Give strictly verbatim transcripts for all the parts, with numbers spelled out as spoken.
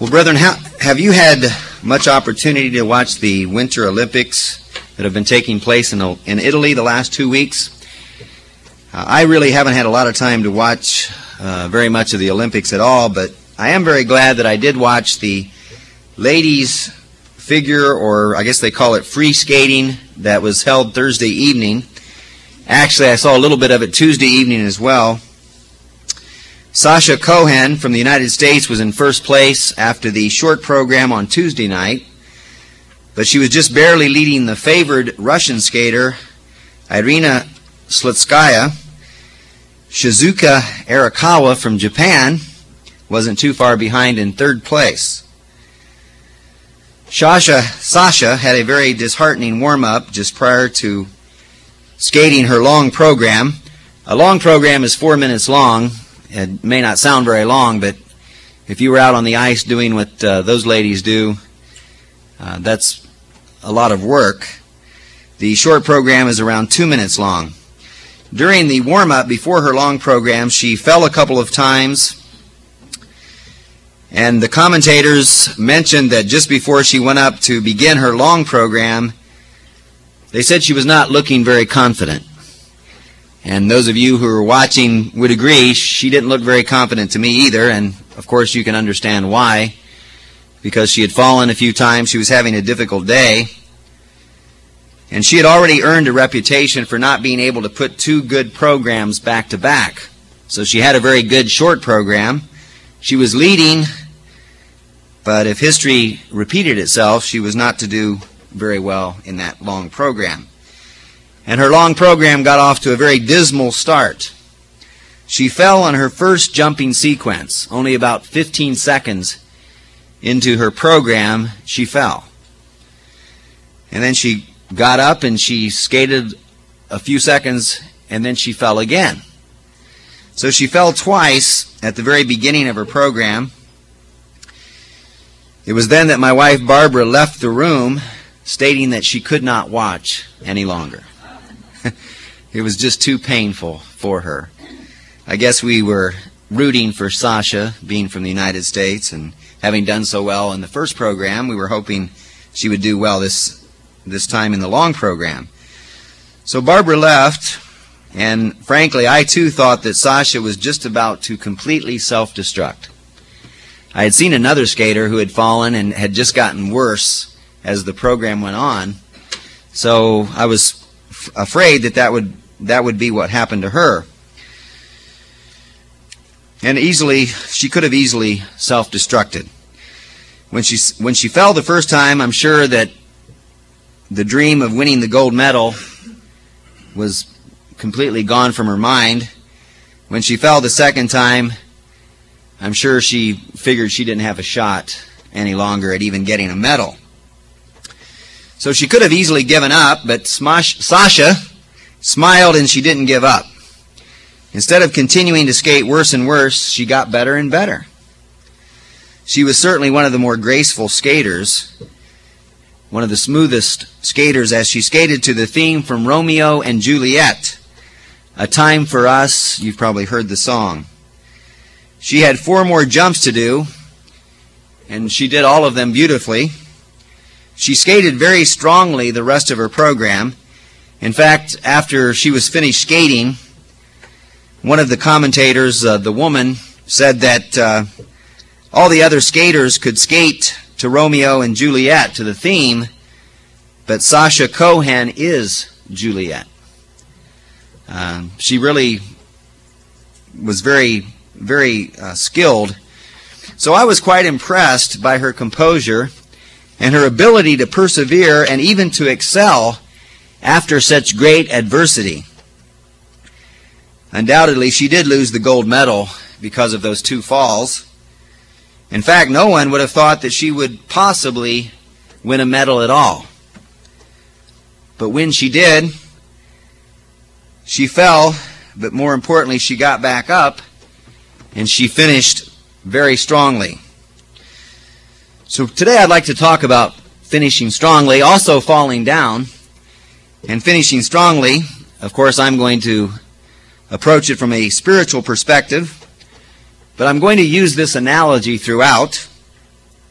Well, brethren, how, have you had much opportunity to watch the Winter Olympics that have been taking place in, in Italy the last two weeks? Uh, I really haven't had a lot of time to watch uh, very much of the Olympics at all, but I am very glad that I did watch the ladies' figure, or I guess they call it free skating, that was held Thursday evening. Actually, I saw a little bit of it Tuesday evening as well. Sasha Cohen from the United States was in first place after the short program on Tuesday night, but she was just barely leading the favored Russian skater, Irina Slutskaya. Shizuka Arakawa from Japan wasn't too far behind in third place. Sasha, Sasha had a very disheartening warm-up just prior to skating her long program. A long program is four minutes long. It may not sound very long, but if you were out on the ice doing what uh, those ladies do, uh, that's a lot of work. The short program is around two minutes long. During the warm-up before her long program, she fell a couple of times, and the commentators mentioned that just before she went up to begin her long program, they said she was not looking very confident. And those of you who are watching would agree, she didn't look very confident to me either, and of course you can understand why. Because she had fallen a few times, she was having a difficult day, and she had already earned a reputation for not being able to put two good programs back to back. So she had a very good short program. She was leading, but if history repeated itself, she was not to do very well in that long program. And her long program got off to a very dismal start. She fell on her first jumping sequence. Only about fifteen seconds into her program, she fell. And then she got up and she skated a few seconds, and then she fell again. So she fell twice at the very beginning of her program. It was then that my wife Barbara left the room, stating that she could not watch any longer. It was just too painful for her. I guess we were rooting for Sasha, being from the United States, and having done so well in the first program, we were hoping she would do well this this time in the long program. So Barbara left, and frankly, I too thought that Sasha was just about to completely self-destruct. I had seen another skater who had fallen and had just gotten worse as the program went on, so I was f- afraid that that would that would be what happened to her. And easily, she could have easily self-destructed. When she when she fell the first time, I'm sure that the dream of winning the gold medal was completely gone from her mind. When she fell the second time, I'm sure she figured she didn't have a shot any longer at even getting a medal. So she could have easily given up, but Smash, Sasha smiled and she didn't give up. Instead of continuing to skate worse and worse, she got better and better. She was certainly one of the more graceful skaters, one of the smoothest skaters, as she skated to the theme from Romeo and Juliet, A Time for Us. You've probably heard the song. She had four more jumps to do, and she did all of them beautifully. She skated very strongly the rest of her program. In fact, after she was finished skating, one of the commentators, uh, the woman, said that uh, all the other skaters could skate to Romeo and Juliet, to the theme, but Sasha Cohen is Juliet. Uh, she really was very, very uh, skilled. So I was quite impressed by her composure and her ability to persevere and even to excel after such great adversity. Undoubtedly, she did lose the gold medal because of those two falls. In fact, no one would have thought that she would possibly win a medal at all. But when she did, she fell, but more importantly, she got back up, and she finished very strongly. So today I'd like to talk about finishing strongly, also falling down, and finishing strongly. Of course, I'm going to approach it from a spiritual perspective, but I'm going to use this analogy throughout.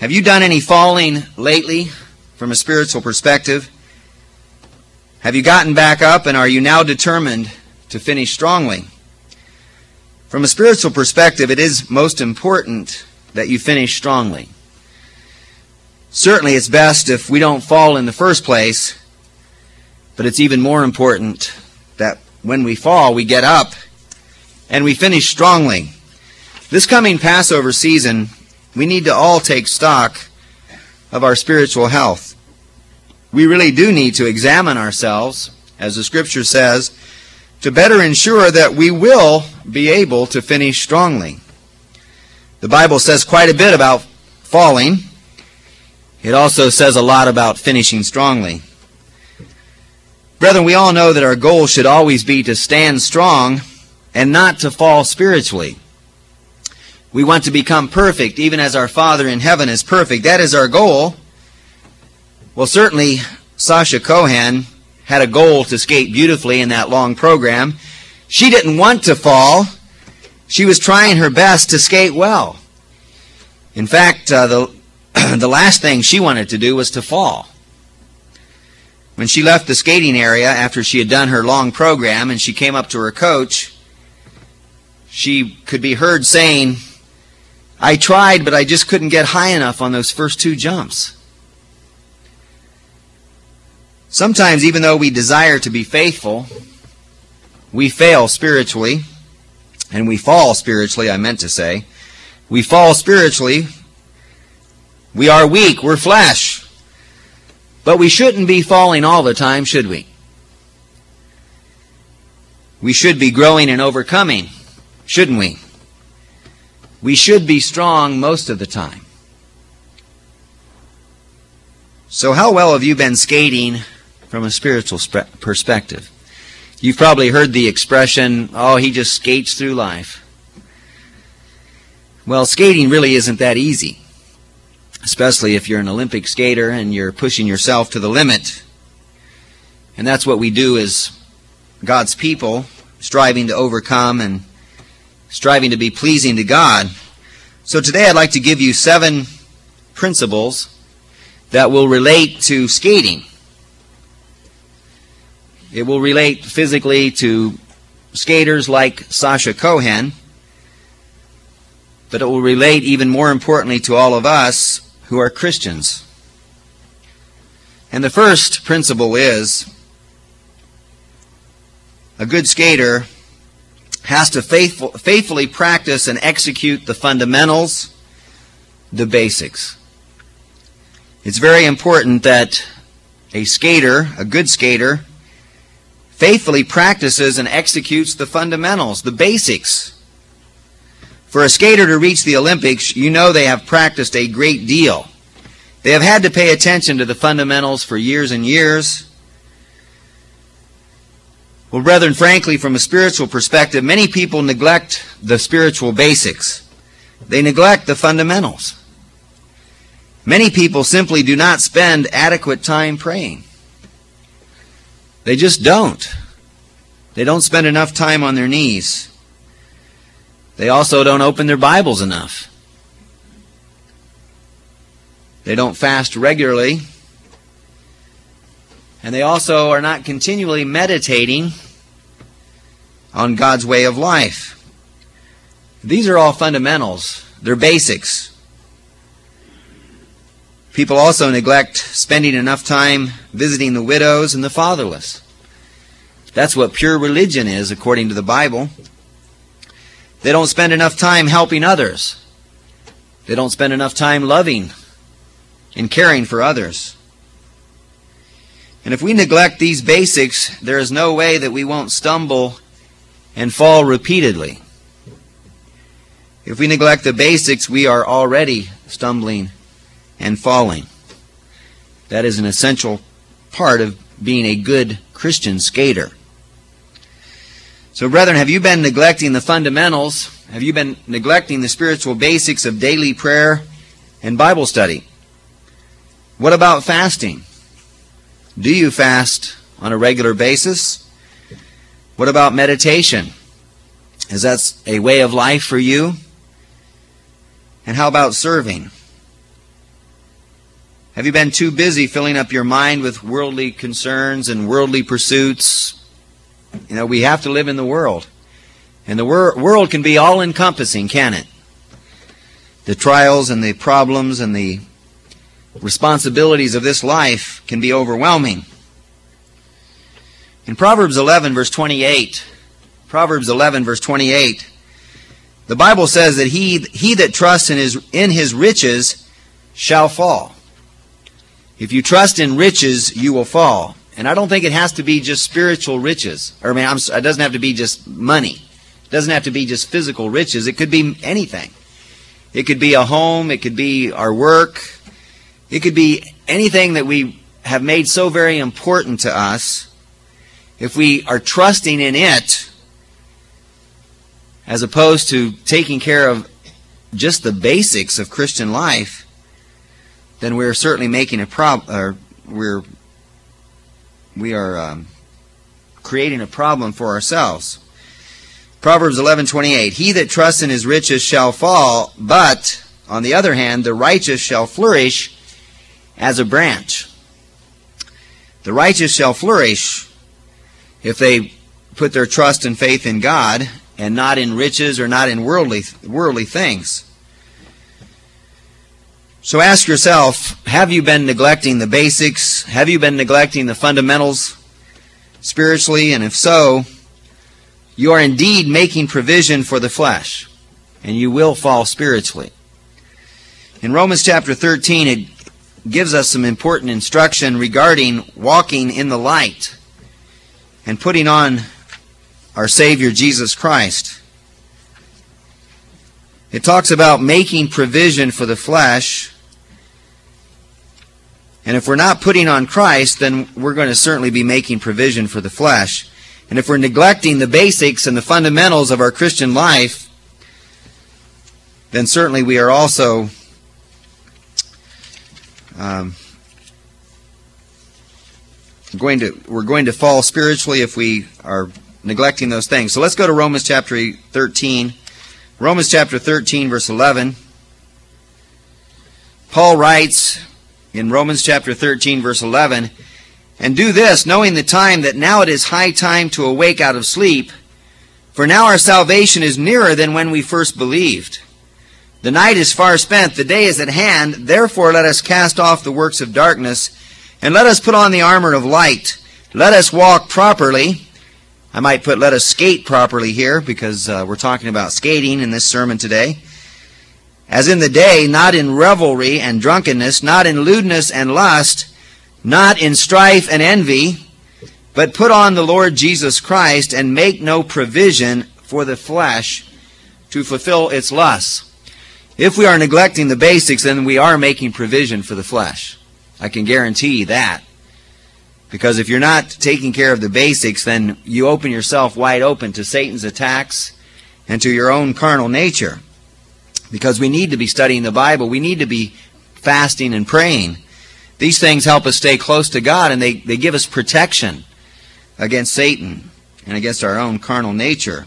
Have you done any falling lately from a spiritual perspective? Have you gotten back up, and are you now determined to finish strongly? From a spiritual perspective, it is most important that you finish strongly. Certainly it's best if we don't fall in the first place, but it's even more important that when we fall, we get up and we finish strongly. This coming Passover season, we need to all take stock of our spiritual health. We really do need to examine ourselves, as the Scripture says, to better ensure that we will be able to finish strongly. The Bible says quite a bit about falling. It also says a lot about finishing strongly. Brethren, we all know that our goal should always be to stand strong and not to fall spiritually. We want to become perfect, even as our Father in heaven is perfect. That is our goal. Well, certainly, Sasha Cohen had a goal to skate beautifully in that long program. She didn't want to fall. She was trying her best to skate well. In fact, uh, the, the last thing she wanted to do was to fall. When she left the skating area after she had done her long program and she came up to her coach, she could be heard saying, "I tried, but I just couldn't get high enough on those first two jumps." Sometimes, even though we desire to be faithful, we fail spiritually, and we fall spiritually, I meant to say. We fall spiritually. We are weak. We're flesh. But we shouldn't be falling all the time, should we? We should be growing and overcoming, shouldn't we? We should be strong most of the time. So how well have you been skating from a spiritual spe- perspective? You've probably heard the expression, "Oh, he just skates through life." Well, skating really isn't that easy, especially if you're an Olympic skater and you're pushing yourself to the limit. And that's what we do as God's people, striving to overcome and striving to be pleasing to God. So today I'd like to give you seven principles that will relate to skating. It will relate physically to skaters like Sasha Cohen, but it will relate even more importantly to all of us who are Christians. And the first principle is, a good skater has to faithful, faithfully practice and execute the fundamentals, the basics. It's very important that a skater, a good skater, faithfully practices and executes the fundamentals, the basics. For a skater to reach the Olympics, you know they have practiced a great deal. They have had to pay attention to the fundamentals for years and years. Well, brethren, frankly, from a spiritual perspective, many people neglect the spiritual basics. They neglect the fundamentals. Many people simply do not spend adequate time praying. They just don't. They don't spend enough time on their knees. They also don't open their Bibles enough. They don't fast regularly. And they also are not continually meditating on God's way of life. These are all fundamentals. They're basics. People also neglect spending enough time visiting the widows and the fatherless. That's what pure religion is, according to the Bible. They don't spend enough time helping others. They don't spend enough time loving and caring for others. And if we neglect these basics, there is no way that we won't stumble and fall repeatedly. If we neglect the basics, we are already stumbling and falling. That is an essential part of being a good Christian skater. So, brethren, have you been neglecting the fundamentals? Have you been neglecting the spiritual basics of daily prayer and Bible study? What about fasting? Do you fast on a regular basis? What about meditation? Is that a way of life for you? And how about serving? Have you been too busy filling up your mind with worldly concerns and worldly pursuits? You know, we have to live in the world. And the wor- world can be all-encompassing, can it? The trials and the problems and the responsibilities of this life can be overwhelming. In Proverbs eleven, verse twenty-eight, Proverbs eleven, verse twenty-eight, the Bible says that he, he that trusts in his, in his riches shall fall. If you trust in riches, you will fall. And I don't think it has to be just spiritual riches. Or I mean, I'm, it doesn't have to be just money. It doesn't have to be just physical riches. It could be anything. It could be a home. It could be our work. It could be anything that we have made so very important to us. If we are trusting in it, as opposed to taking care of just the basics of Christian life, then we're certainly making a problem, or we're we are um, creating a problem for ourselves. Proverbs eleven twenty-eight, he that trusts in his riches shall fall, but, on the other hand, the righteous shall flourish as a branch. The righteous shall flourish if they put their trust and faith in God and not in riches or not in worldly worldly things. So ask yourself, have you been neglecting the basics? Have you been neglecting the fundamentals spiritually? And if so, you are indeed making provision for the flesh, and you will fall spiritually. In Romans chapter thirteen, it gives us some important instruction regarding walking in the light and putting on our Savior Jesus Christ. It talks about making provision for the flesh. And if we're not putting on Christ, then we're going to certainly be making provision for the flesh. And if we're neglecting the basics and the fundamentals of our Christian life, then certainly we are also um, going to we're going to fall spiritually if we are neglecting those things. So let's go to Romans chapter thirteen. Romans chapter thirteen, verse eleven. Paul writes in Romans chapter thirteen, verse eleven, and do this, knowing the time that now it is high time to awake out of sleep, for now our salvation is nearer than when we first believed. The night is far spent, the day is at hand, therefore let us cast off the works of darkness, and let us put on the armor of light. Let us walk properly. I might put let us skate properly here, because uh, we're talking about skating in this sermon today. As in the day, not in revelry and drunkenness, not in lewdness and lust, not in strife and envy, but put on the Lord Jesus Christ and make no provision for the flesh to fulfill its lusts. If we are neglecting the basics, then we are making provision for the flesh. I can guarantee that. Because if you're not taking care of the basics, then you open yourself wide open to Satan's attacks and to your own carnal nature. Because we need to be studying the Bible. We need to be fasting and praying. These things help us stay close to God, and they, they give us protection against Satan and against our own carnal nature.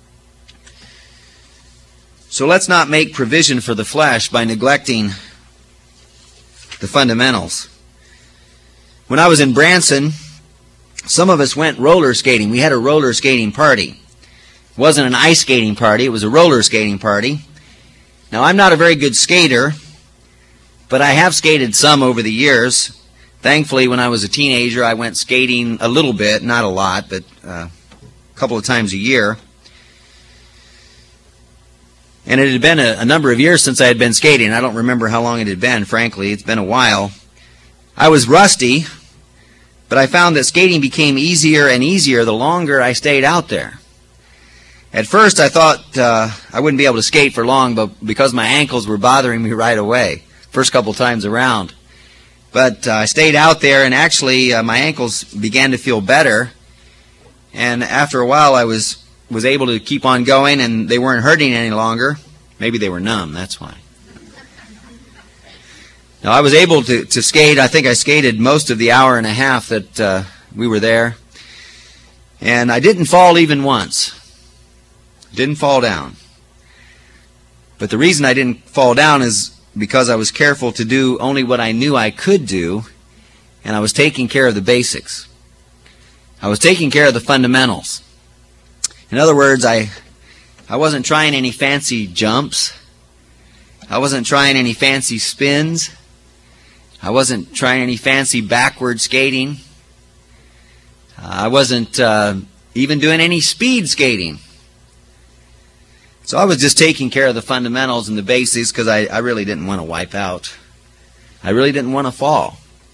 So let's not make provision for the flesh by neglecting the fundamentals. When I was in Branson, some of us went roller skating. We had a roller skating party. It wasn't an ice skating party. It was a roller skating party. Now, I'm not a very good skater, but I have skated some over the years. Thankfully, when I was a teenager, I went skating a little bit, not a lot, but uh, a couple of times a year. And it had been a, a number of years since I had been skating. I don't remember how long it had been, frankly. It's been a while. I was rusty, but I found that skating became easier and easier the longer I stayed out there. At first, I thought uh, I wouldn't be able to skate for long, but because my ankles were bothering me right away, first couple times around. But uh, I stayed out there, and actually uh, my ankles began to feel better. And after a while, I was, was able to keep on going, and they weren't hurting any longer. Maybe they were numb, that's why. Now, I was able to, to skate. I think I skated most of the hour and a half that uh, we were there. And I didn't fall even once. Didn't fall down. But the reason I didn't fall down is because I was careful to do only what I knew I could do, and I was taking care of the basics. I was taking care of the fundamentals. In other words, I I wasn't trying any fancy jumps. I wasn't trying any fancy spins. I wasn't trying any fancy backward skating. I wasn't uh, even doing any speed skating. So I was just taking care of the fundamentals and the basics because I, I really didn't want to wipe out. I really didn't want to fall.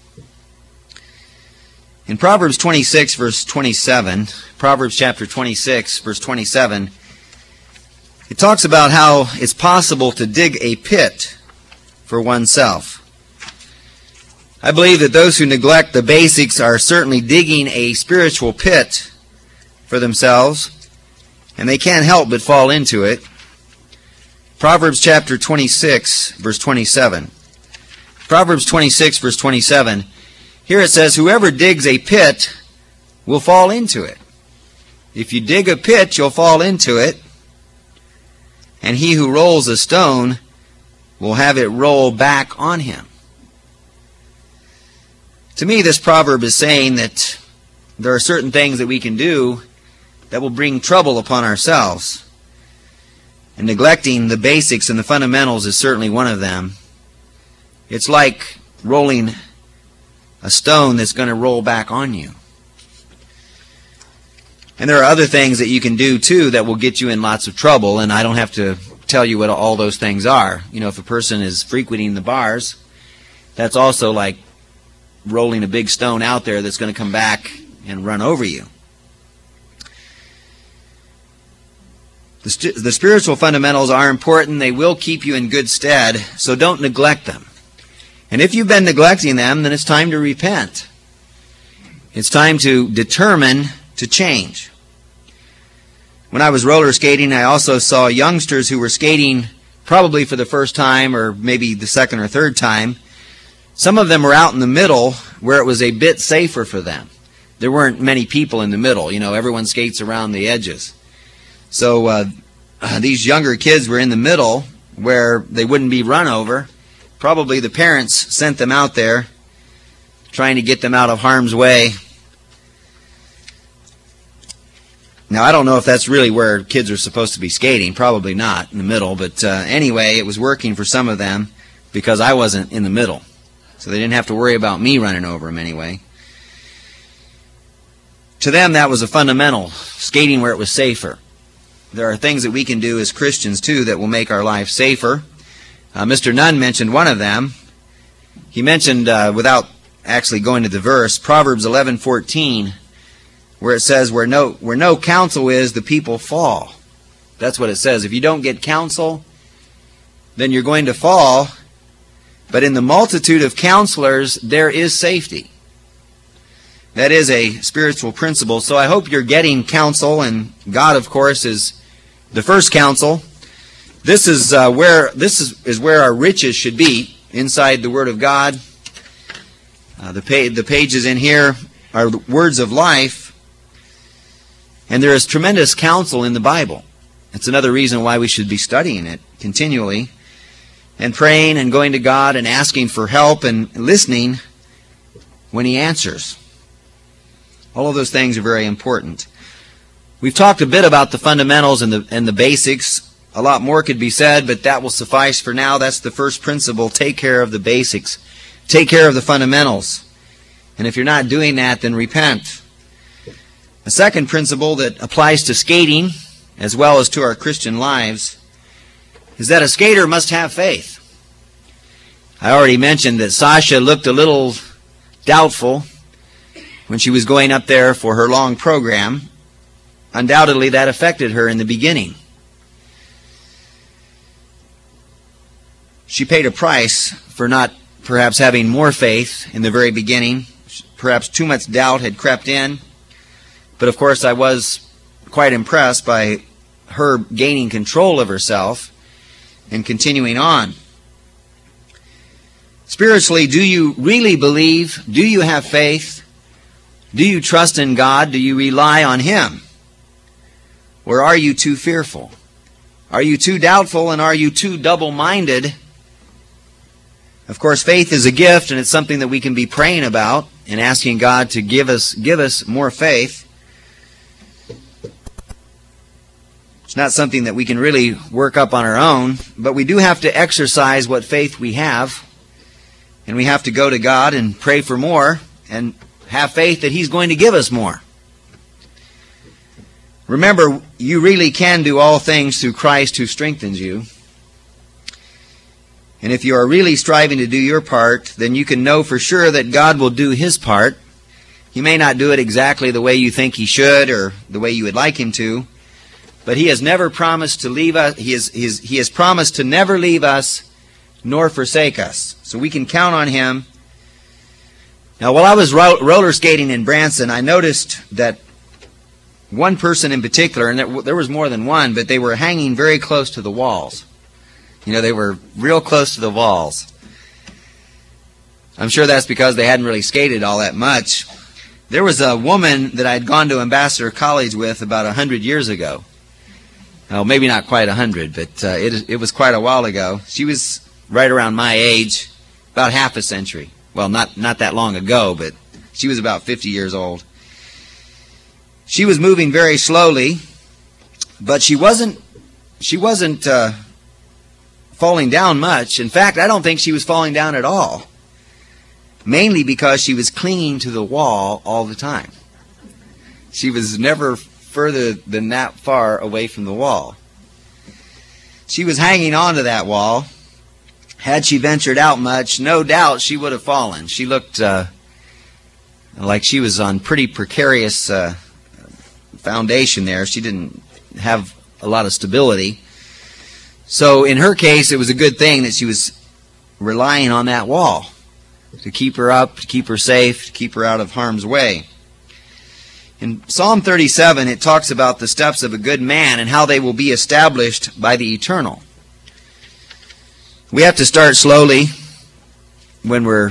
In Proverbs twenty-six, verse twenty-seven, Proverbs chapter twenty-six, verse twenty-seven, it talks about how it's possible to dig a pit for oneself. I believe that those who neglect the basics are certainly digging a spiritual pit for themselves, and they can't help but fall into it. Proverbs chapter twenty-six, verse twenty-seven. Proverbs twenty-six, verse twenty-seven. Here it says, whoever digs a pit will fall into it. If you dig a pit, you'll fall into it. And he who rolls a stone will have it roll back on him. To me, this proverb is saying that there are certain things that we can do that will bring trouble upon ourselves. And neglecting the basics and the fundamentals is certainly one of them. It's like rolling a stone that's going to roll back on you. And there are other things that you can do too that will get you in lots of trouble, and I don't have to tell you what all those things are. You know, if a person is frequenting the bars, that's also like rolling a big stone out there that's going to come back and run over you. The, st- the spiritual fundamentals are important. They will keep you in good stead, so don't neglect them. And if you've been neglecting them, then it's time to repent. It's time to determine to change. When I was roller skating, I also saw youngsters who were skating probably for the first time or maybe the second or third time. Some of them were out in the middle where it was a bit safer for them. There weren't many people in the middle. You know, everyone skates around the edges. So uh, uh, these younger kids were in the middle where they wouldn't be run over. Probably the parents sent them out there trying to get them out of harm's way. Now, I don't know if that's really where kids are supposed to be skating. Probably not, in the middle. But uh, anyway, it was working for some of them because I wasn't in the middle. So they didn't have to worry about me running over them anyway. To them, that was a fundamental, skating where it was safer. There are things that we can do as Christians, too, that will make our life safer. Uh, Mister Nunn mentioned one of them. He mentioned, uh, without actually going to the verse, Proverbs eleven fourteen, where it says, where no, where no counsel is, the people fall. That's what it says. If you don't get counsel, then you're going to fall. But in the multitude of counselors, there is safety. That is a spiritual principle. So I hope you're getting counsel, and God, of course, is the first counsel. This is uh, where this is, is where our riches should be, inside the Word of God. Uh, the, pa- the pages in here are the words of life, and there is tremendous counsel in the Bible. It's another reason why we should be studying it continually, and praying and going to God and asking for help and listening when He answers. All of those things are very important. We've talked a bit about the fundamentals and the and the basics. A lot more could be said, but that will suffice for now. That's the first principle. Take care of the basics. Take care of the fundamentals. And if you're not doing that, then repent. A second principle that applies to skating as well as to our Christian lives is that a skater must have faith. I already mentioned that Sasha looked a little doubtful when she was going up there for her long program. Undoubtedly, that affected her in the beginning. She paid a price for not perhaps having more faith in the very beginning. Perhaps too much doubt had crept in. But of course, I was quite impressed by her gaining control of herself and continuing on. Spiritually, do you really believe? Do you have faith? Do you trust in God? Do you rely on Him? Or are you too fearful? Are you too doubtful, and are you too double-minded Of course, faith is a gift, and it's something that we can be praying about and asking God to give us give us more faith. It's not something that we can really work up on our own, but we do have to exercise what faith we have, and we have to go to God and pray for more and have faith that He's going to give us more. Remember, you really can do all things through Christ who strengthens you. And if you are really striving to do your part, then you can know for sure that God will do His part. He may not do it exactly the way you think He should or the way you would like Him to, but He has never promised to leave us. He has, he has, he has promised to never leave us nor forsake us. So we can count on Him. Now, while I was ro- roller skating in Branson, I noticed that one person in particular, and there, there was more than one, but they were hanging very close to the walls. You know, they were real close to the walls. I'm sure that's because they hadn't really skated all that much. There was a woman that I'd gone to Ambassador College with about a hundred years ago. Well, maybe not quite a hundred, but uh, it, it was quite a while ago. She was right around my age, about half a century. Well, not, not that long ago, but she was about fifty years old. She was moving very slowly, but she wasn't, she wasn't, uh, falling down much. In fact, I don't think she was falling down at all. Mainly because she was clinging to the wall all the time. She was never further than that far away from the wall. She was hanging on to that wall. Had she ventured out much, no doubt she would have fallen. She looked uh, like she was on pretty precarious uh, foundation there. She didn't have a lot of stability. So in her case, it was a good thing that she was relying on that wall to keep her up, to keep her safe, to keep her out of harm's way. In Psalm thirty-seven, it talks about the steps of a good man and how they will be established by the eternal. We have to start slowly when we're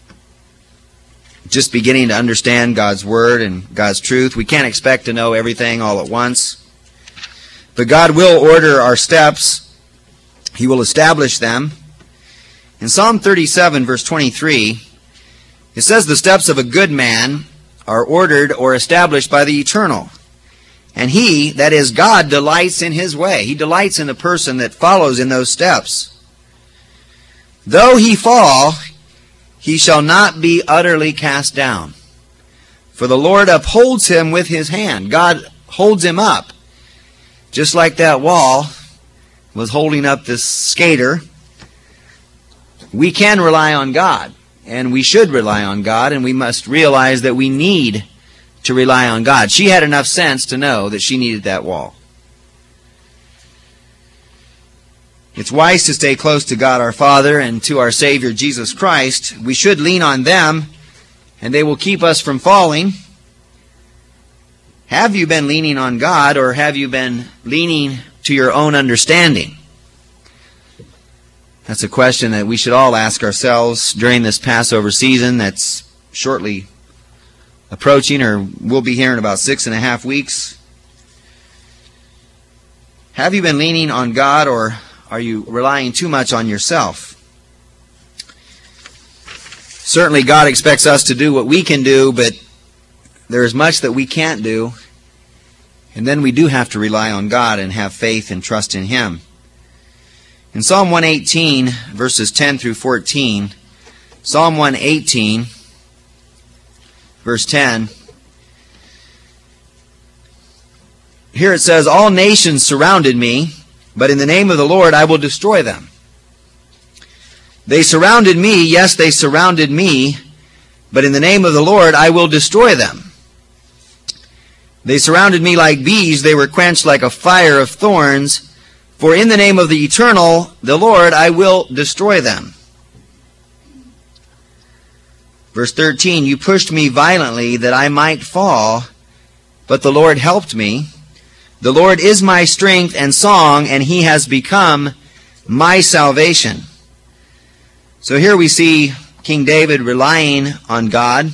just beginning to understand God's Word and God's truth. We can't expect to know everything all at once. But God will order our steps. He will establish them. In Psalm thirty-seven, verse twenty-three, it says, "The steps of a good man are ordered or established by the eternal. And He, that is God, delights in His way." He delights in the person that follows in those steps. "Though he fall, he shall not be utterly cast down. For the Lord upholds him with His hand." God holds him up. Just like that wall was holding up this skater, we can rely on God, and we should rely on God, and we must realize that we need to rely on God. She had enough sense to know that she needed that wall. It's wise to stay close to God our Father and to our Savior Jesus Christ. We should lean on them, and they will keep us from falling. Have you been leaning on God, or have you been leaning to your own understanding? That's a question that we should all ask ourselves during this Passover season that's shortly approaching, or we'll be here in about six and a half weeks. Have you been leaning on God, or are you relying too much on yourself? Certainly God expects us to do what we can do, but there is much that we can't do. And then we do have to rely on God and have faith and trust in Him. In Psalm one eighteen, verses ten through fourteen, Psalm one eighteen, verse ten, here it says, "All nations surrounded me, but in the name of the Lord I will destroy them. They surrounded me, yes, they surrounded me, but in the name of the Lord I will destroy them. They surrounded me like bees, they were quenched like a fire of thorns, for in the name of the eternal, the Lord, I will destroy them." Verse thirteen, "You pushed me violently that I might fall, but the Lord helped me. The Lord is my strength and song, and He has become my salvation." So here we see King David relying on God,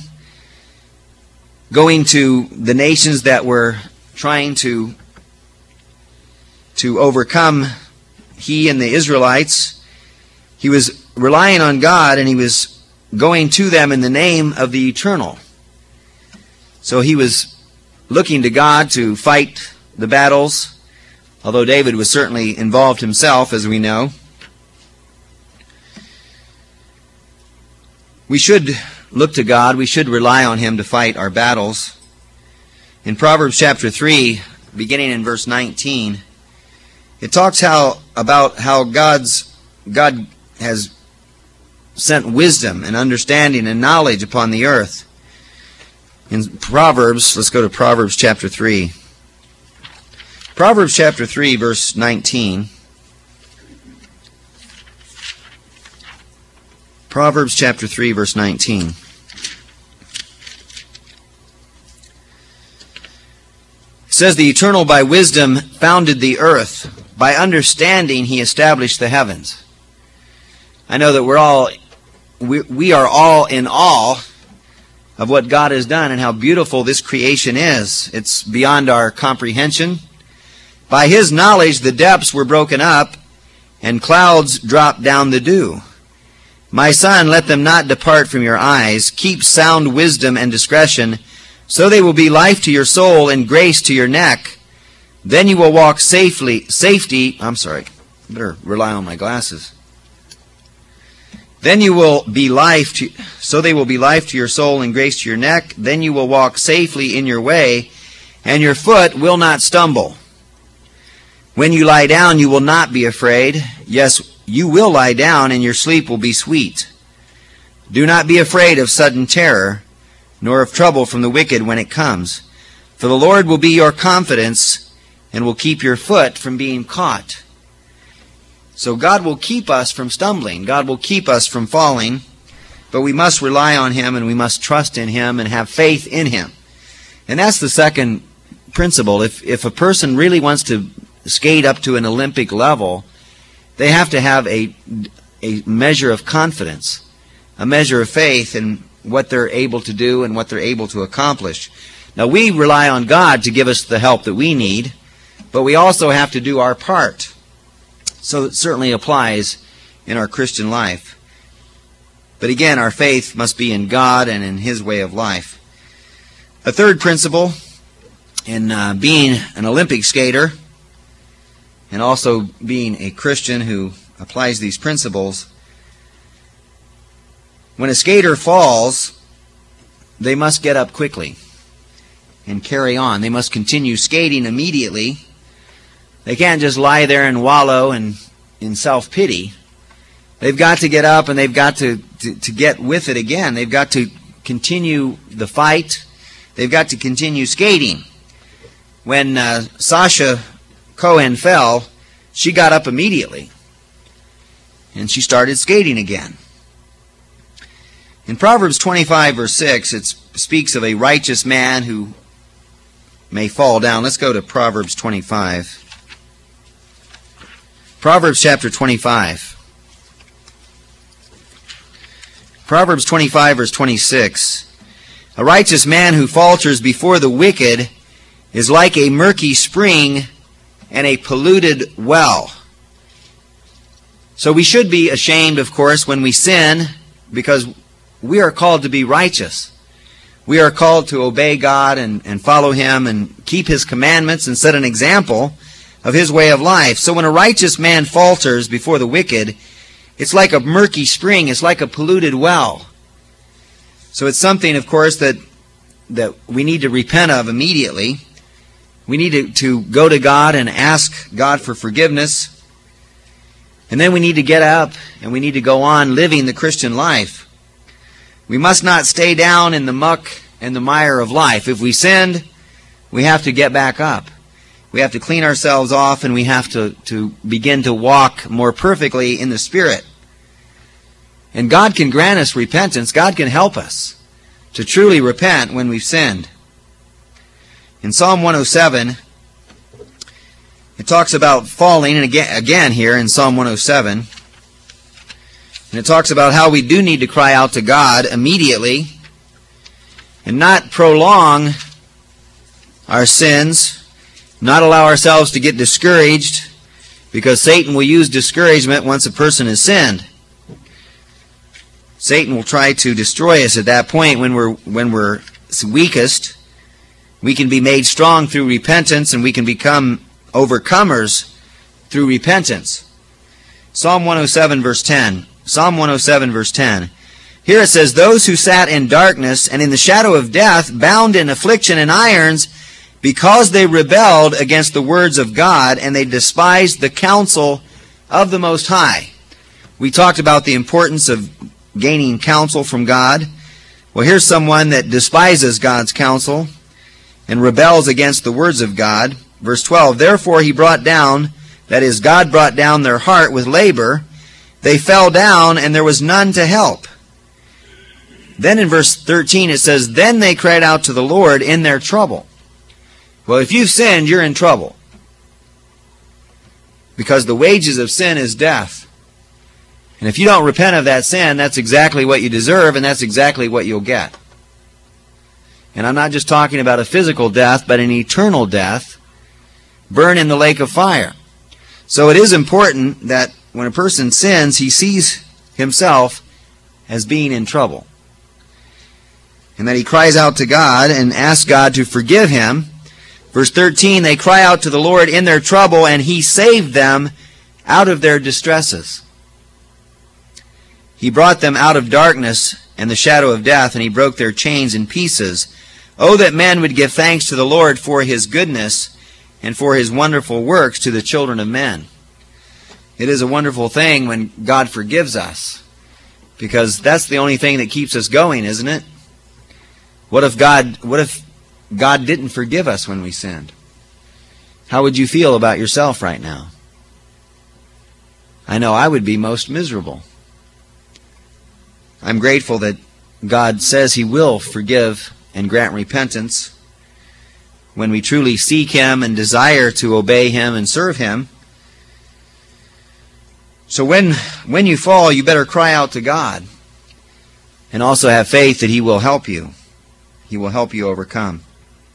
going to the nations that were trying to, to overcome he and the Israelites. He was relying on God, and he was going to them in the name of the eternal. So he was looking to God to fight the battles, although David was certainly involved himself, as we know. We should look to God. We should rely on him to fight our battles. In Proverbs chapter three, beginning in verse nineteen, it talks how about how God's God has sent wisdom and understanding and knowledge upon the earth. In Proverbs, let's go to Proverbs chapter three. Proverbs chapter three, verse nineteen. Proverbs chapter three, verse nineteen. It says, "The Eternal by wisdom founded the earth. By understanding he established the heavens." I know that we're all, we, we are all in awe of what God has done and how beautiful this creation is. It's beyond our comprehension. By his knowledge the depths were broken up, and clouds dropped down the dew. My son, let them not depart from your eyes. Keep sound wisdom and discretion, so they will be life to your soul and grace to your neck. Then you will walk safely, safety, I'm sorry, I better rely on my glasses. Then you will be life to, so they will be life to your soul and grace to your neck. Then you will walk safely in your way, and your foot will not stumble. When you lie down, you will not be afraid. Yes, you will lie down, and your sleep will be sweet. Do not be afraid of sudden terror, nor of trouble from the wicked when it comes. For the Lord will be your confidence, and will keep your foot from being caught. So God will keep us from stumbling. God will keep us from falling. But we must rely on him, and we must trust in him and have faith in him. And that's the second principle. If, if a person really wants to skate up to an Olympic level, they have to have a, a measure of confidence, a measure of faith in what they're able to do and what they're able to accomplish. Now, we rely on God to give us the help that we need, but we also have to do our part. So it certainly applies in our Christian life. But again, our faith must be in God and in his way of life. A third principle in uh, being an Olympic skater and also being a Christian who applies these principles, when a skater falls, they must get up quickly and carry on. They must continue skating immediately. They can't just lie there and wallow in, in self-pity. They've got to get up, and they've got to, to, to get with it again. They've got to continue the fight. They've got to continue skating. When uh, Sasha Cohen fell, she got up immediately, and she started skating again. In Proverbs twenty-five, verse six, it speaks of a righteous man who may fall down. Let's go to Proverbs twenty-five. Proverbs chapter twenty-five. Proverbs twenty-five, verse twenty-six. A righteous man who falters before the wicked is like a murky spring and a polluted well. So we should be ashamed, of course, when we sin, because we are called to be righteous. We are called to obey God and, and follow him and keep his commandments and set an example of his way of life. So when a righteous man falters before the wicked, it's like a murky spring. It's like a polluted well. So it's something, of course, that that we need to repent of immediately. We need to, to go to God and ask God for forgiveness. And then we need to get up and we need to go on living the Christian life. We must not stay down in the muck and the mire of life. If we sinned, we have to get back up. We have to clean ourselves off, and we have to, to begin to walk more perfectly in the Spirit. And God can grant us repentance. God can help us to truly repent when we've sinned. In Psalm one oh seven, it talks about falling, and again, again here in Psalm one oh seven, and it talks about how we do need to cry out to God immediately and not prolong our sins, not allow ourselves to get discouraged, because Satan will use discouragement once a person has sinned. Satan will try to destroy us at that point when we're when we're weakest. We can be made strong through repentance, and we can become overcomers through repentance. Psalm one oh seven, verse ten. Psalm one oh seven, verse ten. Here it says, "Those who sat in darkness and in the shadow of death, bound in affliction and irons, because they rebelled against the words of God, and they despised the counsel of the Most High." We talked about the importance of gaining counsel from God. Well, here's someone that despises God's counsel and rebels against the words of God. Verse twelve, "Therefore he brought down," that is, God brought down their heart with labor. "They fell down, and there was none to help." Then in verse thirteen it says, "Then they cried out to the Lord in their trouble." Well, if you've sinned, you're in trouble. Because the wages of sin is death. And if you don't repent of that sin, that's exactly what you deserve, and that's exactly what you'll get. And I'm not just talking about a physical death, but an eternal death, burn in the lake of fire. So it is important that when a person sins, he sees himself as being in trouble. And that he cries out to God and asks God to forgive him. Verse thirteen, "They cry out to the Lord in their trouble, and he saved them out of their distresses." He brought them out of darkness and the shadow of death, and he broke their chains in pieces. Oh, that men would give thanks to the Lord for his goodness and for his wonderful works to the children of men. It is a wonderful thing when God forgives us, because that's the only thing that keeps us going, isn't it? What if God, what if God didn't forgive us when we sinned? How would you feel about yourself right now? I know I would be most miserable. I'm grateful that God says he will forgive and grant repentance when we truly seek him and desire to obey him and serve him. So when, when you fall, you better cry out to God and also have faith that he will help you. He will help you overcome.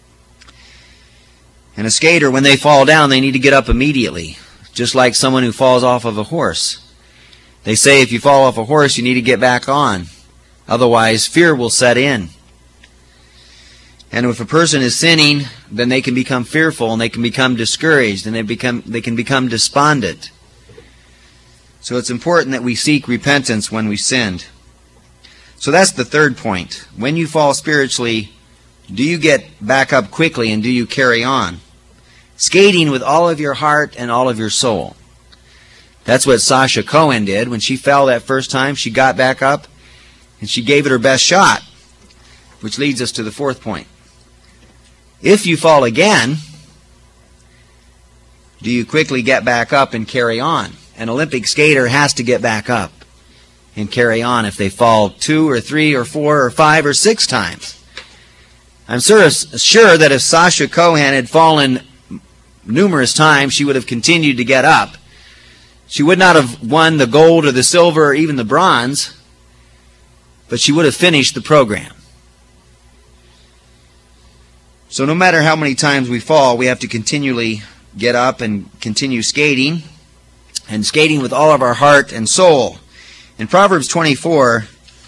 And a skater, when they fall down, they need to get up immediately, just like someone who falls off of a horse. They say if you fall off a horse, you need to get back on. Otherwise, fear will set in. And if a person is sinning, then they can become fearful, and they can become discouraged, and they become they can become despondent. So it's important that we seek repentance when we sinned. So that's the third point. When you fall spiritually, do you get back up quickly, and do you carry on? Skating with all of your heart and all of your soul. That's what Sasha Cohen did. When she fell that first time, she got back up and she gave it her best shot. Which leads us to the fourth point. If you fall again, do you quickly get back up and carry on? An Olympic skater has to get back up and carry on if they fall two or three or four or five or six times. I'm sure, sure that if Sasha Cohen had fallen numerous times, she would have continued to get up. She would not have won the gold or the silver or even the bronze, but she would have finished the program. So no matter how many times we fall, we have to continually get up and continue skating, and skating with all of our heart and soul. In Proverbs twenty-four,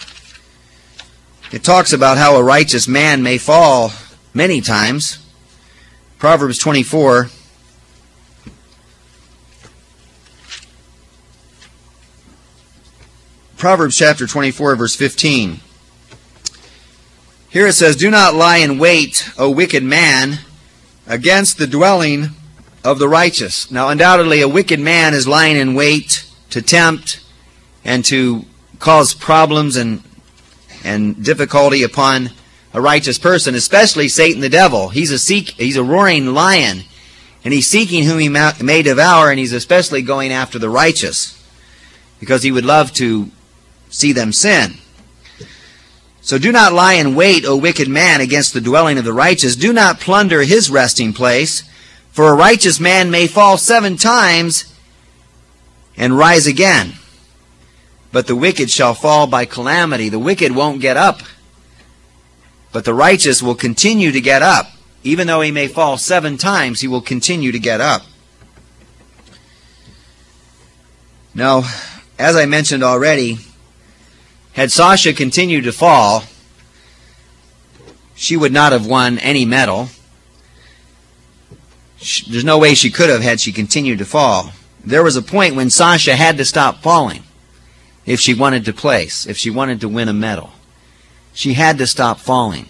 it talks about how a righteous man may fall many times. Proverbs twenty-four, Proverbs chapter twenty-four, verse fifteen. Here it says, "Do not lie in wait, O wicked man, against the dwelling of the righteous." Now, undoubtedly, a wicked man is lying in wait to tempt and to cause problems and, and difficulty upon a righteous person, especially Satan the devil. He's a seek, he's a roaring lion, and he's seeking whom he may devour, and he's especially going after the righteous because he would love to see them sin. So do not lie in wait, O wicked man, against the dwelling of the righteous. Do not plunder his resting place, for a righteous man may fall seven times and rise again. But the wicked shall fall by calamity. The wicked won't get up, but the righteous will continue to get up. Even though he may fall seven times, he will continue to get up. Now, as I mentioned already, Had Sasha continued to fall, she would not have won any medal. There's no way she could have had she continued to fall. There was a point when Sasha had to stop falling if she wanted to place, if she wanted to win a medal. She had to stop falling.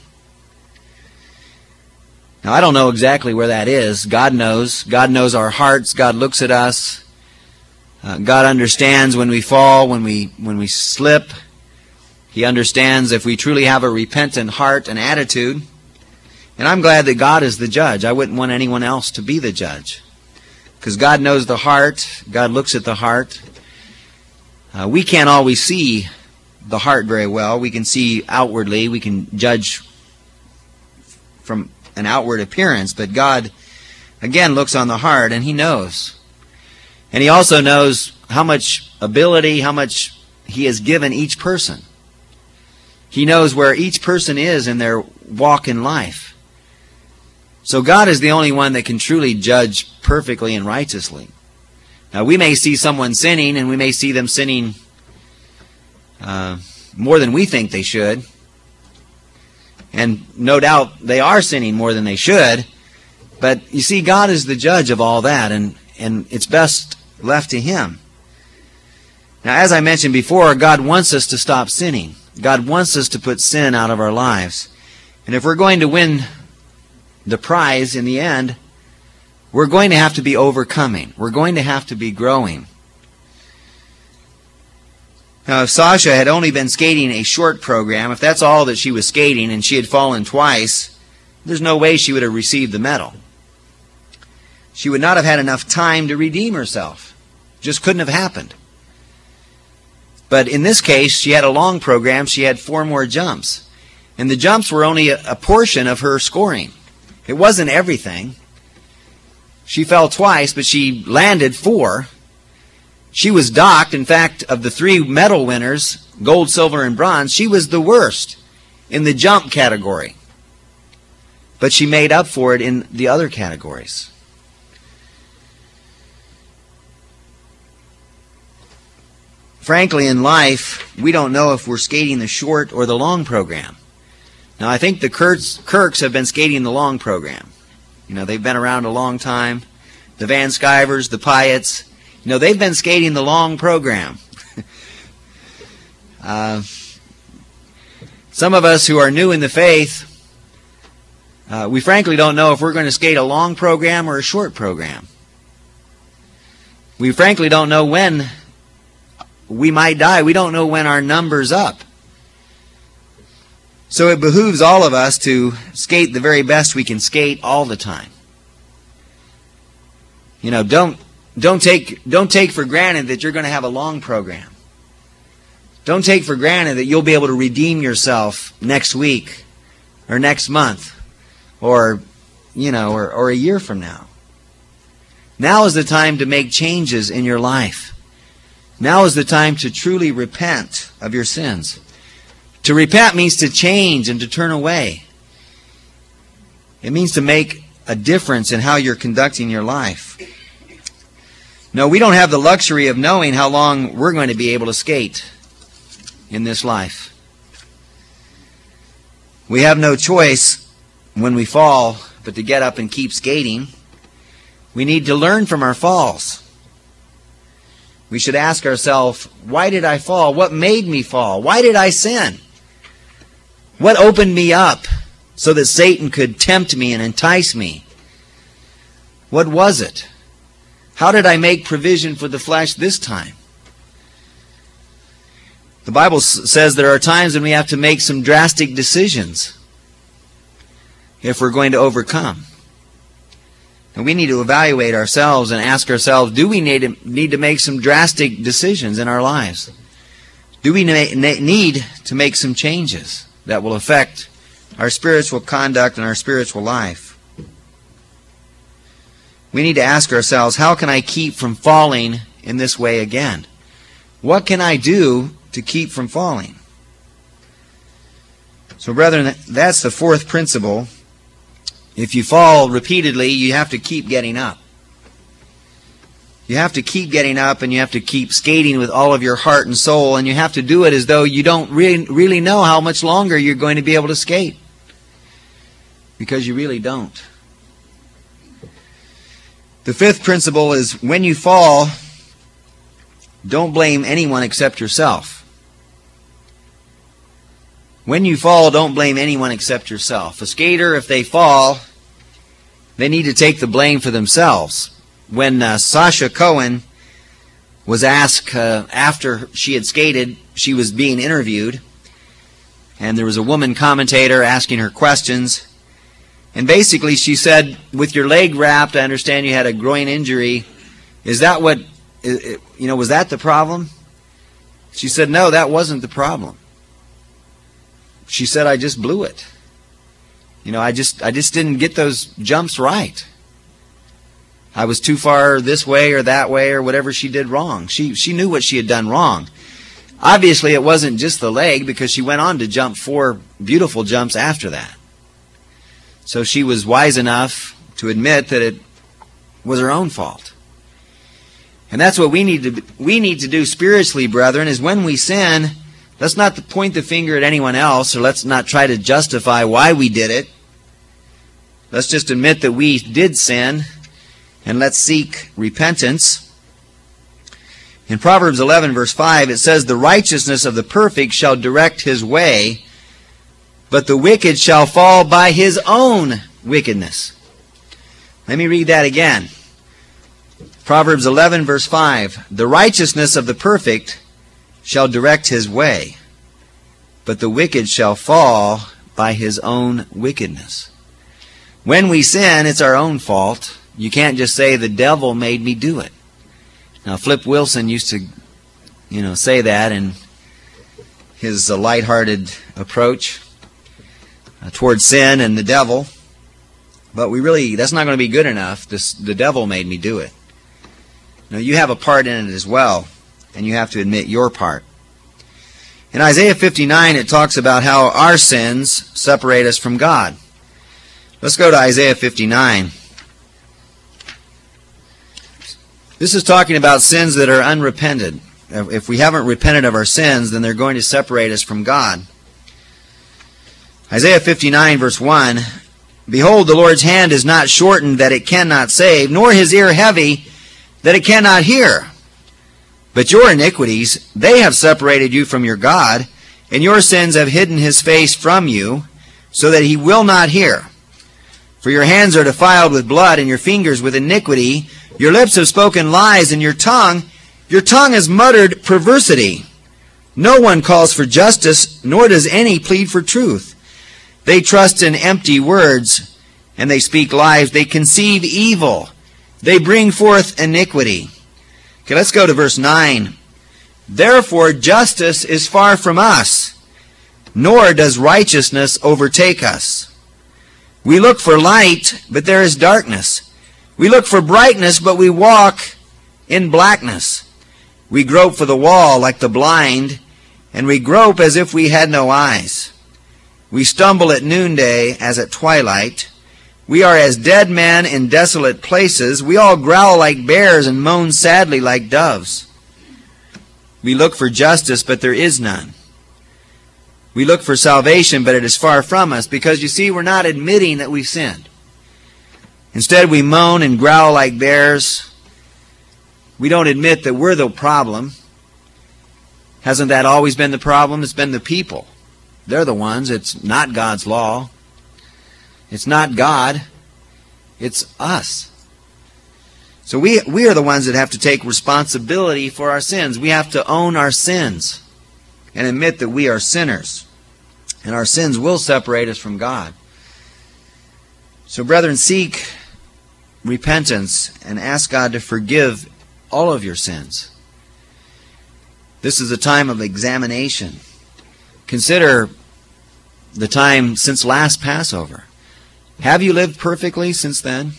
Now, I don't know exactly where that is. God knows. God knows our hearts. God looks at us. Uh, God understands when we fall, when we when we slip. He understands if we truly have a repentant heart and attitude. And I'm glad that God is the judge. I wouldn't want anyone else to be the judge. Because God knows the heart. God looks at the heart. Uh, we can't always see the heart very well. We can see outwardly. We can judge from an outward appearance. But God, again, looks on the heart, and He knows. And He also knows how much ability, how much He has given each person. He knows where each person is in their walk in life. So God is the only one that can truly judge perfectly and righteously. Now, we may see someone sinning, and we may see them sinning uh, more than we think they should. And no doubt they are sinning more than they should. But you see, God is the judge of all that, and, and it's best left to Him. Now, as I mentioned before, God wants us to stop sinning. God wants us to put sin out of our lives. And if we're going to win the prize in the end, we're going to have to be overcoming. We're going to have to be growing. Now, if Sasha had only been skating a short program, if that's all that she was skating and she had fallen twice, there's no way she would have received the medal. She would not have had enough time to redeem herself. Just couldn't have happened. But in this case, she had a long program. She had four more jumps. And the jumps were only a, a portion of her scoring. It wasn't everything. She fell twice, but she landed four. She was docked. In fact, of the three medal winners, gold, silver, and bronze, she was the worst in the jump category. But she made up for it in the other categories. Frankly, in life, we don't know if we're skating the short or the long program. Now, I think the Kirks, Kirks have been skating the long program. You know, they've been around a long time. The Van Skyvers, the Pyets, you know, they've been skating the long program. uh, some of us who are new in the faith, uh, we frankly don't know if we're going to skate a long program or a short program. We frankly don't know when we might die. We don't know when our number's up. So it behooves all of us to skate the very best we can skate all the time. You know, don't don't take don't take for granted that you're going to have a long program. Don't take for granted that you'll be able to redeem yourself next week or next month or you know or, or a year from now. Now is the time to make changes in your life. Now is the time to truly repent of your sins. To repent means to change and to turn away. It means to make a difference in how you're conducting your life. No, we don't have the luxury of knowing how long we're going to be able to skate in this life. We have no choice when we fall but to get up and keep skating. We need to learn from our falls. We should ask ourselves, why did I fall? What made me fall? Why did I sin? What opened me up so that Satan could tempt me and entice me? What was it? How did I make provision for the flesh this time? The Bible says there are times when we have to make some drastic decisions if we're going to overcome. And we need to evaluate ourselves and ask ourselves, do we need to, need to make some drastic decisions in our lives? Do we need to make some changes that will affect our spiritual conduct and our spiritual life? We need to ask ourselves, how can I keep from falling in this way again? What can I do to keep from falling? So, brethren, that's the fourth principle. If you fall repeatedly, you have to keep getting up. You have to keep getting up, and you have to keep skating with all of your heart and soul, and you have to do it as though you don't really, really know how much longer you're going to be able to skate. Because you really don't. The fifth principle is, when you fall, don't blame anyone except yourself. When you fall, don't blame anyone except yourself. A skater, if they fall, they need to take the blame for themselves. When uh, Sasha Cohen was asked uh, after she had skated, she was being interviewed, and there was a woman commentator asking her questions, and basically she said, with your leg wrapped, I understand you had a groin injury. Is that what, you know, was that the problem? She said, no, that wasn't the problem. She said, I just blew it. You know, I just I just didn't get those jumps right. I was too far this way or that way or whatever she did wrong. She she knew what she had done wrong. Obviously, it wasn't just the leg, because she went on to jump four beautiful jumps after that. So she was wise enough to admit that it was her own fault. And that's what we need to we need to do spiritually, brethren, is when we sin, let's not point the finger at anyone else, or let's not try to justify why we did it. Let's just admit that we did sin, and let's seek repentance. In Proverbs eleven, verse five, it says, the righteousness of the perfect shall direct his way, but the wicked shall fall by his own wickedness. Let me read that again. Proverbs eleven, verse five, the righteousness of the perfect shall direct his way, but the wicked shall fall by his own wickedness. When we sin, it's our own fault. You can't just say, the devil made me do it. Now, Flip Wilson used to, you know, say that in his uh, lighthearted approach uh, towards sin and the devil. But we really, that's not going to be good enough. This, the devil made me do it. No, you have a part in it as well, and you have to admit your part. In Isaiah fifty-nine, it talks about how our sins separate us from God. Let's go to Isaiah fifty-nine. This is talking about sins that are unrepented. If we haven't repented of our sins, then they're going to separate us from God. Isaiah fifty-nine, verse one, behold, the Lord's hand is not shortened that it cannot save, nor his ear heavy that it cannot hear. But your iniquities, they have separated you from your God, and your sins have hidden his face from you, so that he will not hear. For your hands are defiled with blood, and your fingers with iniquity. Your lips have spoken lies, and your tongue, your tongue has muttered perversity. No one calls for justice, nor does any plead for truth. They trust in empty words, and they speak lies. They conceive evil. They bring forth iniquity. Okay, let's go to verse nine. Therefore justice is far from us, nor does righteousness overtake us. We look for light, but there is darkness. We look for brightness, but we walk in blackness. We grope for the wall like the blind, and we grope as if we had no eyes. We stumble at noonday as at twilight. We are as dead men in desolate places. We all growl like bears and moan sadly like doves. We look for justice, but there is none. We look for salvation, but it is far from us, because, you see, we're not admitting that we've sinned. Instead, we moan and growl like bears. We don't admit that we're the problem. Hasn't that always been the problem? It's been the people. They're the ones. It's not God's law. It's not God. It's us. So we, we are the ones that have to take responsibility for our sins. We have to own our sins and admit that we are sinners. And our sins will separate us from God. So, brethren, seek repentance and ask God to forgive all of your sins. This is a time of examination. Consider the time since last Passover. Have you lived perfectly since then?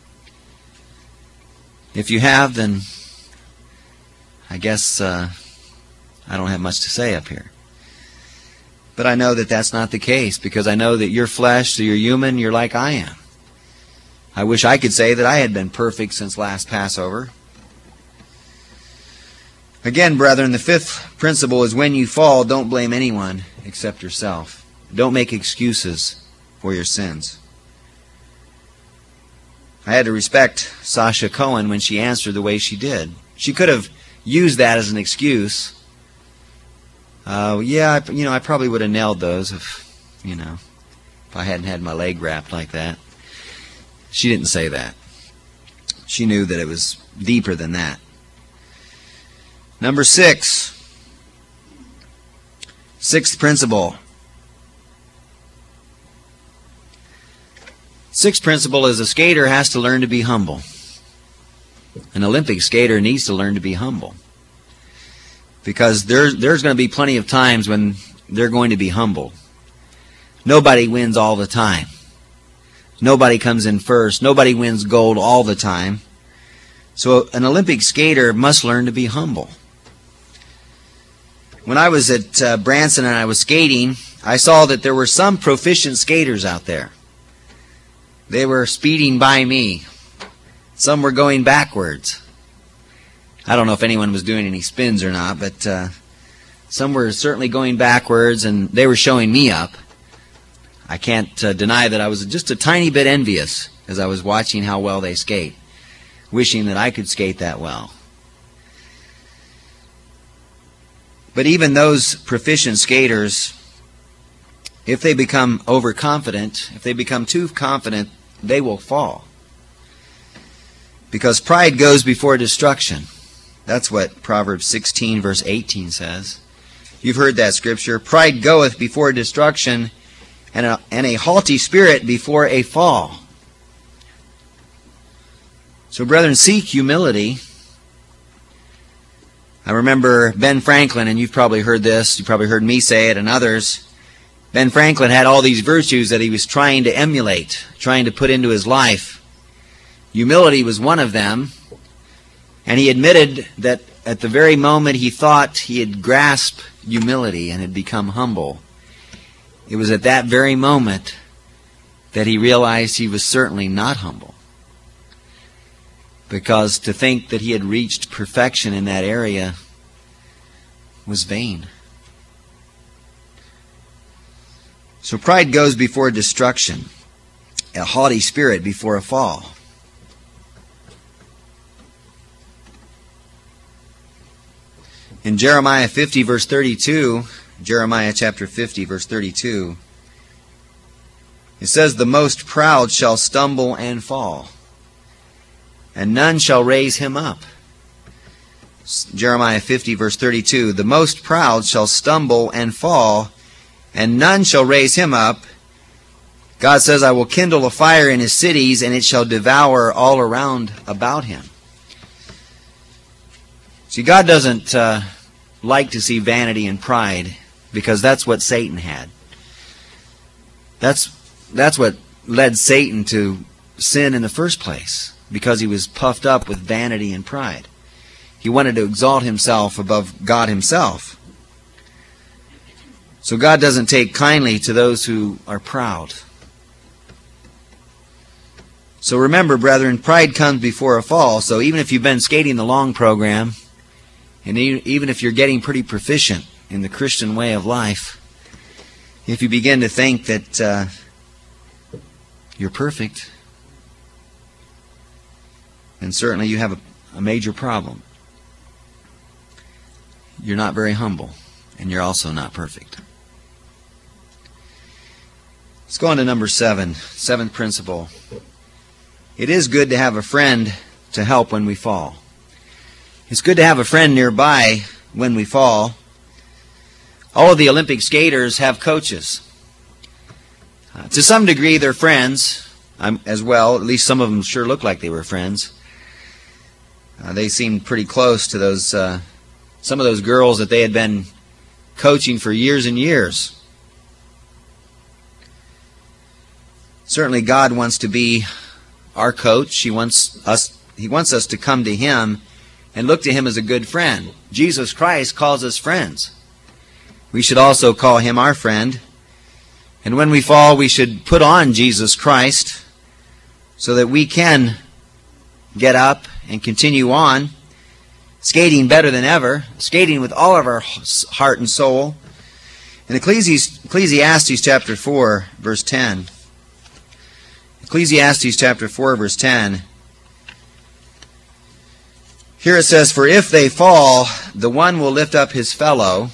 If you have, then I guess uh, I don't have much to say up here. But I know that that's not the case, because I know that you're flesh, so you're human, you're like I am. I wish I could say that I had been perfect since last Passover. Again, brethren, the fifth principle is when you fall, don't blame anyone except yourself. Don't make excuses for your sins. I had to respect Sasha Cohen when she answered the way she did. She could have used that as an excuse. Uh, yeah, I, you know, I probably would have nailed those if, you know, if I hadn't had my leg wrapped like that. She didn't say that. She knew that it was deeper than that. Number six. Sixth principle. Sixth principle is a skater has to learn to be humble. An Olympic skater needs to learn to be humble. Because there, there's going to be plenty of times when they're going to be humbled. Nobody wins all the time. Nobody comes in first. Nobody wins gold all the time. So an Olympic skater must learn to be humble. When I was at uh, Branson and I was skating, I saw that there were some proficient skaters out there. They were speeding by me. Some were going backwards. I don't know if anyone was doing any spins or not, but uh, some were certainly going backwards, and they were showing me up. I can't uh, deny that I was just a tiny bit envious as I was watching how well they skate, wishing that I could skate that well. But even those proficient skaters, if they become overconfident, if they become too confident, they will fall. Because pride goes before destruction. That's what Proverbs sixteen verse eighteen says. You've heard that scripture. Pride goeth before destruction, and a, and a haughty spirit before a fall. So brethren, seek humility. I remember Ben Franklin, and you've probably heard this, you've probably heard me say it and others. Ben Franklin had all these virtues that he was trying to emulate, trying to put into his life. Humility was one of them, and he admitted that at the very moment he thought he had grasped humility and had become humble, it was at that very moment that he realized he was certainly not humble. Because to think that he had reached perfection in that area was vain. So pride goes before destruction, a haughty spirit before a fall. In Jeremiah fifty verse thirty-two, Jeremiah chapter fifty verse thirty-two, it says, "The most proud shall stumble and fall, and none shall raise him up." Jeremiah fifty verse thirty-two, "The most proud shall stumble and fall, and none shall raise him up." God says, "I will kindle a fire in his cities, and it shall devour all around about him." See, God doesn't uh, like to see vanity and pride, because that's what Satan had. That's, that's what led Satan to sin in the first place, because he was puffed up with vanity and pride. He wanted to exalt himself above God himself. So God doesn't take kindly to those who are proud. So remember, brethren, pride comes before a fall. So even if you've been skating the long program, and even if you're getting pretty proficient in the Christian way of life, if you begin to think that uh, you're perfect, then certainly you have a, a major problem. You're not very humble, and you're also not perfect. Let's go on to number seven, seventh principle. It is good to have a friend to help when we fall. It's good to have a friend nearby when we fall. All of the Olympic skaters have coaches. Uh, to some degree, they're friends um, as well. At least some of them sure look like they were friends. Uh, they seemed pretty close to those uh, some of those girls that they had been coaching for years and years. Certainly, God wants to be our coach. He wants us. He wants us to come to Him and look to Him as a good friend. Jesus Christ calls us friends. We should also call Him our friend. And when we fall, we should put on Jesus Christ so that we can get up and continue on skating better than ever, skating with all of our heart and soul. In Ecclesiastes chapter four, verse ten, Ecclesiastes chapter four, verse ten, here it says, "For if they fall, the one will lift up his fellow,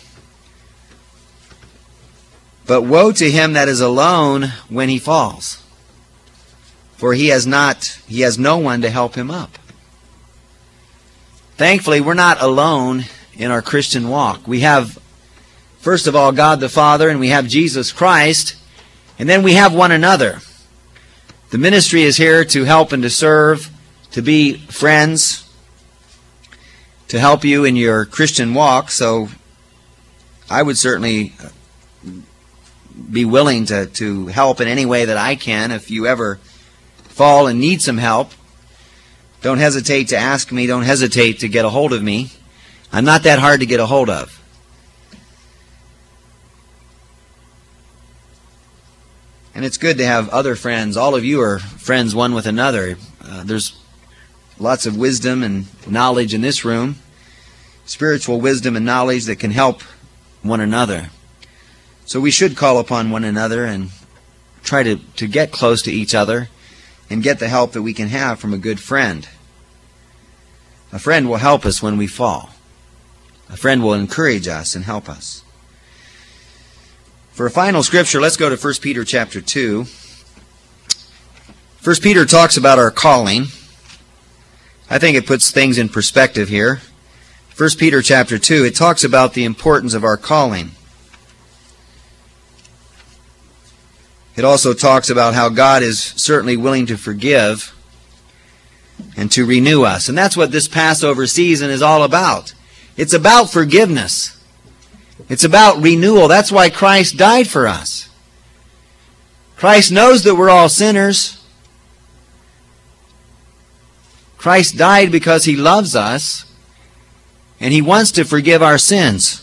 but woe to him that is alone when he falls, for he has not, he has no one to help him up." Thankfully, we're not alone in our Christian walk. We have, first of all, God the Father, and we have Jesus Christ, and then we have one another. The ministry is here to help and to serve, to be friends, to help you in your Christian walk. So I would certainly be willing to, to help in any way that I can. If you ever fall and need some help, don't hesitate to ask me. Don't hesitate to get a hold of me. I'm not that hard to get a hold of. And it's good to have other friends. All of you are friends one with another. Uh, there's lots of wisdom and knowledge in this room, spiritual wisdom and knowledge that can help one another. So we should call upon one another and try to, to get close to each other and get the help that we can have from a good friend. A friend will help us when we fall. A friend will encourage us and help us. For a final scripture, let's go to First Peter chapter two. First Peter talks about our calling. I think it puts things in perspective here. First Peter chapter two, it talks about the importance of our calling. It also talks about how God is certainly willing to forgive and to renew us. And that's what this Passover season is all about. It's about forgiveness. It's about renewal. That's why Christ died for us. Christ knows that we're all sinners. Christ died because He loves us, and He wants to forgive our sins.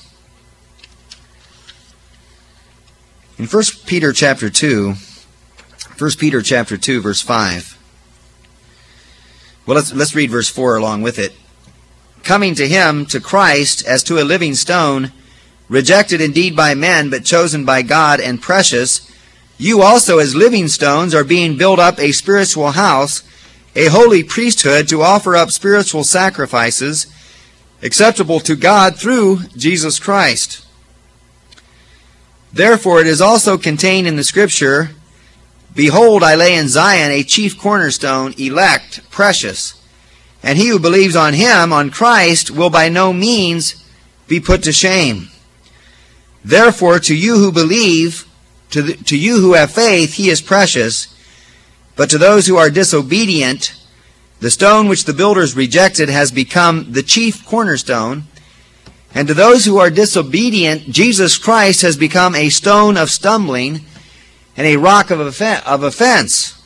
In First Peter chapter two, First Peter chapter two, verse five. Well, let's, let's read verse four along with it. "Coming to Him, to Christ, as to a living stone, rejected indeed by men, but chosen by God and precious, you also as living stones are being built up a spiritual house, a holy priesthood, to offer up spiritual sacrifices acceptable to God through Jesus Christ. Therefore it is also contained in the Scripture, Behold, I lay in Zion a chief cornerstone, elect, precious, and he who believes on Him, on Christ, will by no means be put to shame. Therefore to you who believe, to, the, to you who have faith, He is precious. But to those who are disobedient, the stone which the builders rejected has become the chief cornerstone. And to those who are disobedient, Jesus Christ has become a stone of stumbling and a rock of offense."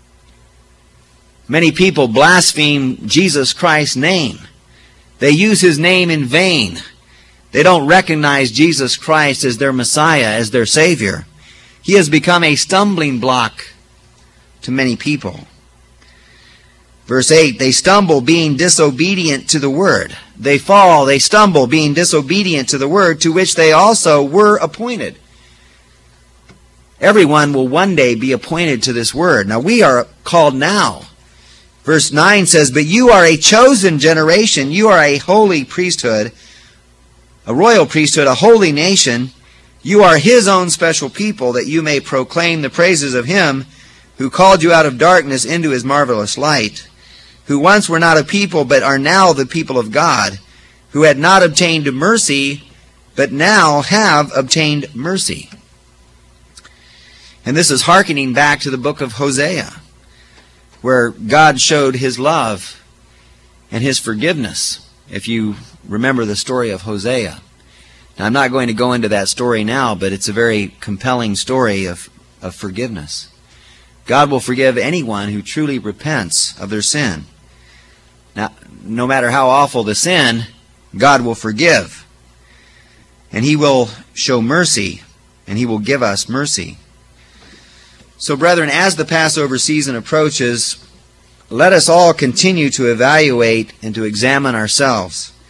Many people blaspheme Jesus Christ's name. They use His name in vain. They don't recognize Jesus Christ as their Messiah, as their Savior. He has become a stumbling block to many people. Verse eight, "They stumble being disobedient to the word." They fall, they stumble being disobedient to the word to which they also were appointed. Everyone will one day be appointed to this word. Now we are called now. Verse nine says, "But you are a chosen generation, you are a holy priesthood, a royal priesthood, a holy nation. You are His own special people, that you may proclaim the praises of Him who called you out of darkness into His marvelous light, who once were not a people, but are now the people of God, who had not obtained mercy, but now have obtained mercy." And this is hearkening back to the book of Hosea, where God showed His love and His forgiveness, if you remember the story of Hosea. Now, I'm not going to go into that story now, but it's a very compelling story of, of forgiveness. God will forgive anyone who truly repents of their sin. Now, no matter how awful the sin, God will forgive. And He will show mercy, and He will give us mercy. So, brethren, as the Passover season approaches, let us all continue to evaluate and to examine ourselves.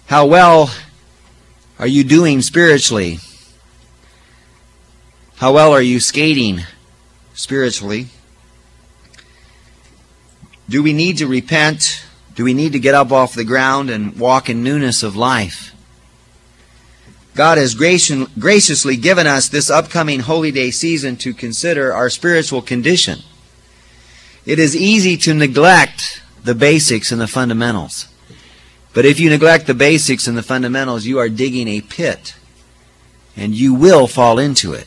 How well are you doing spiritually? How well are you skating spiritually? Do we need to repent? Do we need to get up off the ground and walk in newness of life? God has graciously given us this upcoming holy day season to consider our spiritual condition. It is easy to neglect the basics and the fundamentals. But if you neglect the basics and the fundamentals, you are digging a pit, and you will fall into it.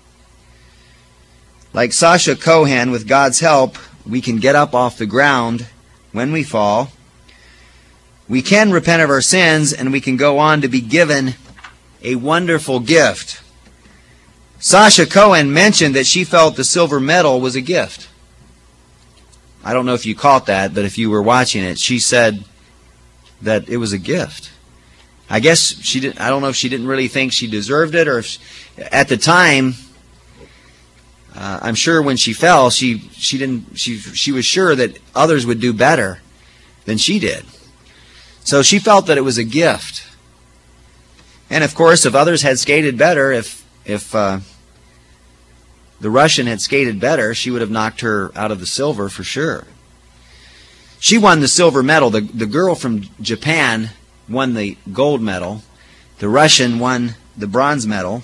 Like Sasha Cohen, with God's help, we can get up off the ground when we fall. We can repent of our sins, and we can go on to be given a wonderful gift. Sasha Cohen mentioned that she felt the silver medal was a gift. I don't know if you caught that, but if you were watching it, she said that it was a gift. I guess she didn't. I don't know if she didn't really think she deserved it, or if she, at the time, uh, I'm sure when she fell, she she didn't. She she was sure that others would do better than she did. So she felt that it was a gift. And of course, if others had skated better, if if uh, the Russian had skated better, she would have knocked her out of the silver for sure. She won the silver medal. The, the girl from Japan won the gold medal. The Russian won the bronze medal.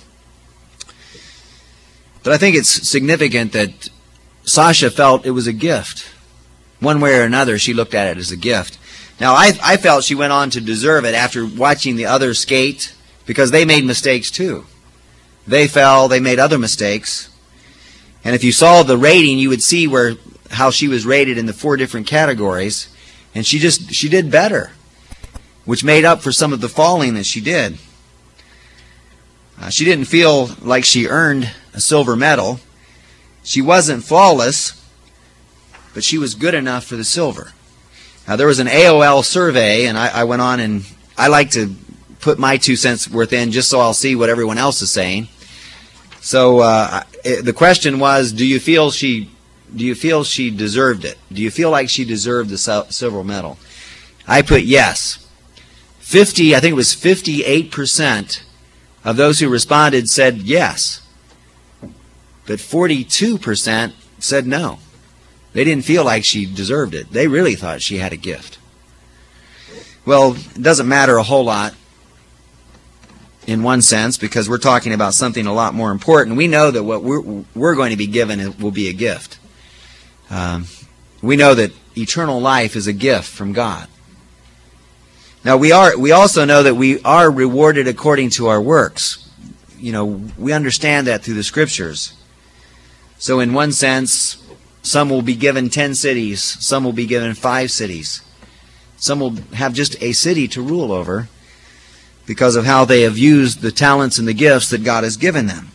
But I think it's significant that Sasha felt it was a gift. One way or another, she looked at it as a gift. Now, I, I felt she went on to deserve it after watching the others skate, because they made mistakes too. They fell, they made other mistakes. And if you saw the rating, you would see where how she was rated in the four different categories, and she just she did better, which made up for some of the falling that she did. Uh, she didn't feel like she earned a silver medal. She wasn't flawless, but she was good enough for the silver. Now, there was an A O L survey, and I, I went on, and I like to put my two cents worth in just so I'll see what everyone else is saying. So uh, it, the question was, do you feel she do you feel she deserved it? Do you feel like she deserved the silver medal? I put yes. fifty, I think it was fifty-eight percent of those who responded said yes. But forty-two percent said no. They didn't feel like she deserved it. They really thought she had a gift. Well, it doesn't matter a whole lot in one sense, because we're talking about something a lot more important. We know that what we're, we're going to be given will be a gift. Um, we know that eternal life is a gift from God. Now, we are we also know that we are rewarded according to our works. You know, we understand that through the Scriptures. So in one sense, some will be given ten cities, some will be given five cities. Some will have just a city to rule over, because of how they have used the talents and the gifts that God has given them.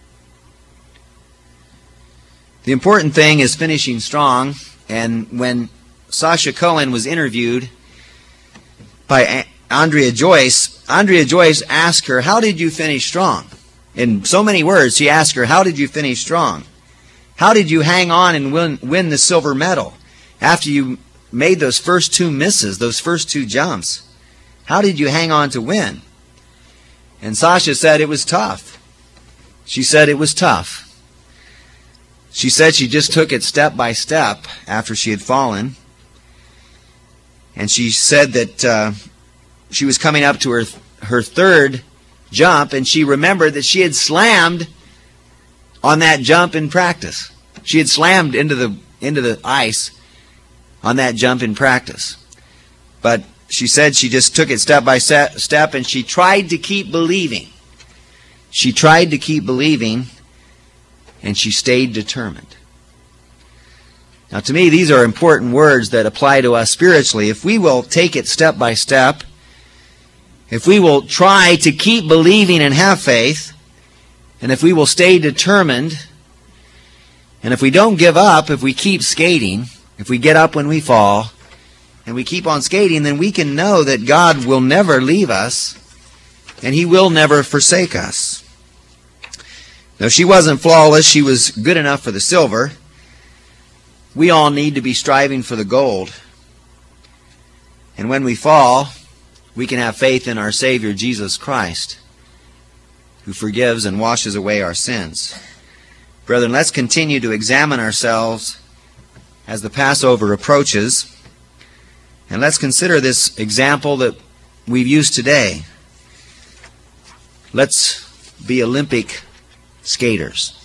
The important thing is finishing strong, and when Sasha Cohen was interviewed by Andrea Joyce, Andrea Joyce asked her, how did you finish strong? In so many words, she asked her, how did you finish strong? How did you hang on and win, win the silver medal after you made those first two misses, those first two jumps? How did you hang on to win? And Sasha said it was tough. She said it was tough. She said she just took it step by step after she had fallen. And she said that uh, she was coming up to her, her third jump, and she remembered that she had slammed on that jump in practice. She had slammed into the, into the ice on that jump in practice. But she said she just took it step by step, and she tried to keep believing. She tried to keep believing, and she stayed determined. Now, to me, these are important words that apply to us spiritually. If we will take it step by step, if we will try to keep believing and have faith, and if we will stay determined, and if we don't give up, if we keep skating, if we get up when we fall, and we keep on skating, then we can know that God will never leave us, and He will never forsake us. Now, she wasn't flawless. She was good enough for the silver. We all need to be striving for the gold. And when we fall, we can have faith in our Savior, Jesus Christ, who forgives and washes away our sins. Brethren, let's continue to examine ourselves as the Passover approaches, and let's consider this example that we've used today. Let's be Olympic skaters.